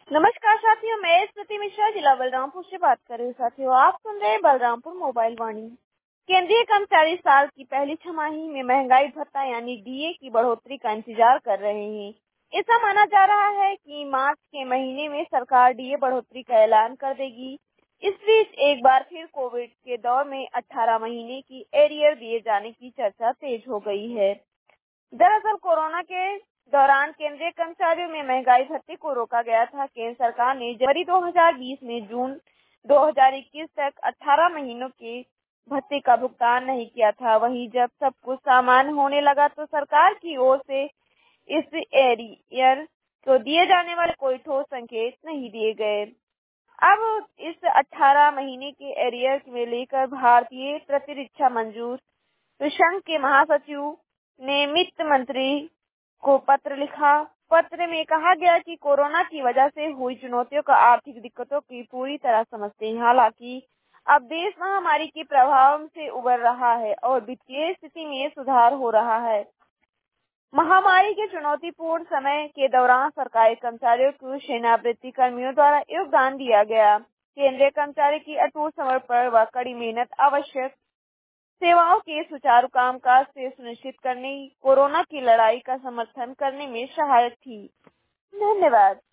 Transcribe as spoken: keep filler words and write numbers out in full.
नमस्कार साथियों, मैं स्मृति मिश्रा जिला बलरामपुर से बात कर रही हूँ। साथियों, आप सुन रहे हैं बलरामपुर मोबाइल वाणी। केंद्रीय कर्मचारी साल की पहली छमाही में महंगाई भत्ता यानी डीए की बढ़ोतरी का इंतजार कर रहे हैं। ऐसा माना जा रहा है कि मार्च के महीने में सरकार डीए बढ़ोतरी का ऐलान कर देगी। इस बीच एक बार फिर कोविड के दौर में अठारह महीने की एरियर दिए जाने की चर्चा तेज हो गई है। दरअसल कोरोना के दौरान केंद्रीय कर्मचारियों में महंगाई भत्ते को रोका गया था। केंद्र सरकार ने जनवरी दो हज़ार बीस में जून दो हज़ार इक्कीस तक अठारह महीनों के भत्ते का भुगतान नहीं किया था। वहीं जब सब कुछ सामान्य होने लगा तो सरकार की ओर से इस एरियर को दिए जाने वाले कोई ठोस संकेत नहीं दिए गए। अब इस अठारह महीने के एरियर में लेकर भारतीय प्रतिरक्षा मंजूर संघ के महासचिव ने वित्त मंत्री को पत्र लिखा। पत्र में कहा गया कि कोरोना की वजह से हुई चुनौतियों का आर्थिक दिक्कतों की पूरी तरह समझते हैं। हालांकि अब देश महामारी के प्रभाव से उबर रहा है और वित्तीय स्थिति में सुधार हो रहा है। महामारी के चुनौतीपूर्ण समय के दौरान सरकारी कर्मचारियों को सेनावृत्ति कर्मियों द्वारा योगदान दिया गया। केंद्रीय कर्मचारी की अटूट समर्पण व कड़ी मेहनत आवश्यक सेवाओं के सुचारू कामकाज से सुनिश्चित करने कोरोना की लड़ाई का समर्थन करने में सहायक थी। धन्यवाद।